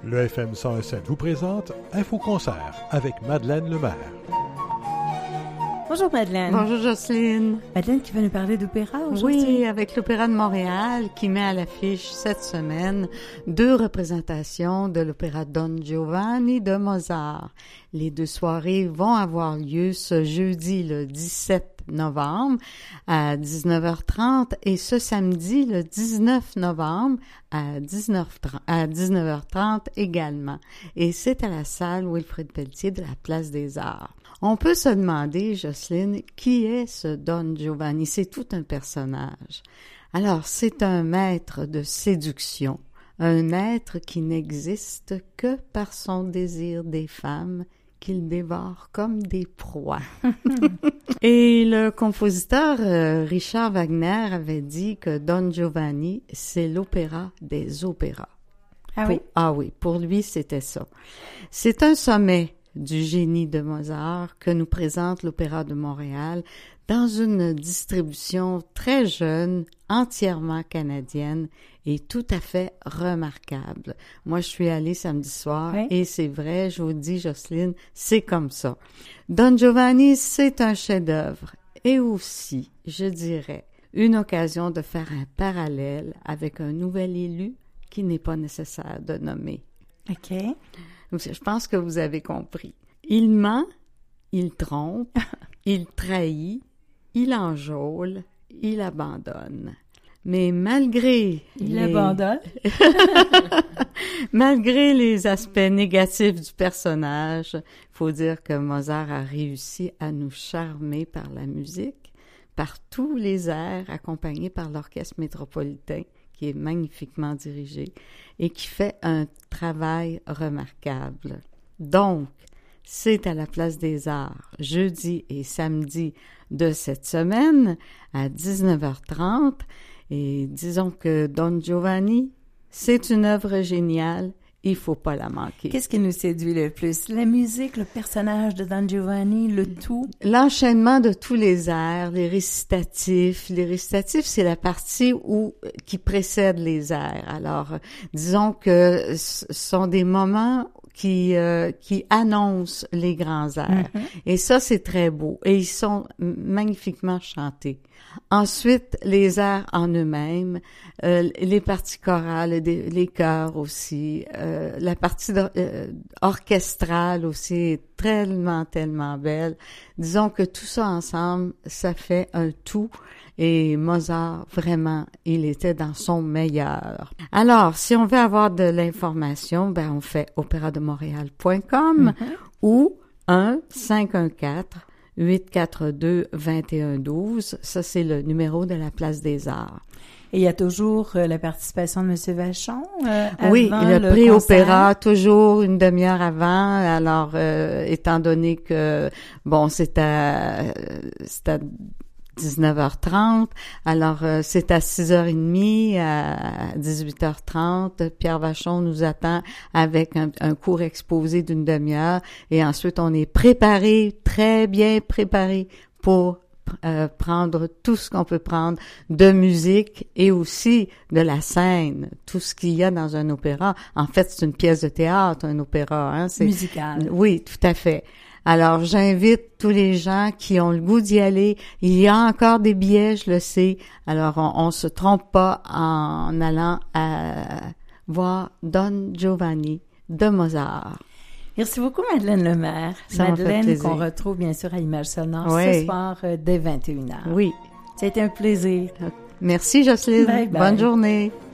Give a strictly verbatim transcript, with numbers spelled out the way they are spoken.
Le F M cent un virgule sept vous présente Info-Concert avec Madeleine Lemaire. Bonjour Madeleine. Bonjour Jocelyne. Madeleine qui va nous parler d'opéra aujourd'hui. Oui, avec l'Opéra de Montréal qui met à l'affiche cette semaine deux représentations de l'opéra Don Giovanni de Mozart. Les deux soirées vont avoir lieu ce jeudi le dix-sept novembre à dix-neuf heures trente et ce samedi le dix-neuf novembre à dix-neuf heures trente également. Et c'est à la salle Wilfrid Pelletier de la Place des Arts. On peut se demander, Jocelyne, qui est ce Don Giovanni? C'est tout un personnage. Alors, c'est un maître de séduction, un être qui n'existe que par son désir des femmes qu'il dévore comme des proies. Et le compositeur euh, Richard Wagner avait dit que Don Giovanni, c'est l'opéra des opéras. Ah pour, oui? Ah oui, pour lui, c'était ça. C'est un sommet du génie de Mozart que nous présente l'Opéra de Montréal dans une distribution très jeune, entièrement canadienne et tout à fait remarquable. Moi, je suis allée samedi soir oui. Et c'est vrai, je vous dis, Jocelyne, c'est comme ça. Don Giovanni, c'est un chef-d'œuvre et aussi, je dirais, une occasion de faire un parallèle avec un nouvel élu qui n'est pas nécessaire de nommer. OK. Je pense que vous avez compris. Il ment, il trompe, il trahit, il enjôle, il abandonne. Mais malgré... Il les... abandonne? Malgré les aspects négatifs du personnage, il faut dire que Mozart a réussi à nous charmer par la musique, par tous les airs accompagnés par l'Orchestre métropolitain, qui est magnifiquement dirigé et qui fait un travail remarquable. Donc, c'est à la Place des Arts, jeudi et samedi de cette semaine, à dix-neuf heures trente. Et disons que Don Giovanni, c'est une œuvre géniale. Il faut pas la manquer. Qu'est-ce qui nous séduit le plus? La musique, le personnage de Don Giovanni, le tout? L'enchaînement de tous les airs, les récitatifs. Les récitatifs, c'est la partie où qui précède les airs. Alors, disons que ce sont des moments qui euh, qui annoncent les grands airs. Mm-hmm. Et ça, c'est très beau. Et ils sont magnifiquement chantés. Ensuite, les airs en eux-mêmes, euh, les parties chorales, les, les chœurs aussi, euh, la partie de, euh, orchestrale aussi est tellement, tellement belle. Disons que tout ça ensemble, ça fait un tout. Et Mozart, vraiment, il était dans son meilleur. Alors, si on veut avoir de l'information, ben on fait opéra de montréal point com mm-hmm. ou un cinq un quatre huit quatre deux vingt et un douze. Ça, c'est le numéro de la Place des Arts. Et il y a toujours euh, la participation de M. Vachon euh, avant oui, le, le prix opéra, toujours une demi-heure avant. Alors, euh, étant donné que, bon, c'est à, c'est à dix-neuf heures trente. Alors, euh, c'est à six heures trente, à dix-huit heures trente. Pierre Vachon nous attend avec un, un court exposé d'une demi-heure. Et ensuite, on est préparé, très bien préparé pour euh, prendre tout ce qu'on peut prendre de musique et aussi de la scène. Tout ce qu'il y a dans un opéra. En fait, c'est une pièce de théâtre, un opéra. Hein, c'est musical. Oui, tout à fait. Alors, j'invite tous les gens qui ont le goût d'y aller. Il y a encore des billets, je le sais. Alors, on, on se trompe pas en allant à voir Don Giovanni de Mozart. Merci beaucoup, Madeleine Lemaire. Ça Madeleine, qu'on retrouve bien sûr à Images Sonores oui. ce soir euh, dès vingt et une heures. Oui. Ça a été un plaisir. Merci, Jocelyne. Bye bye. Bonne journée.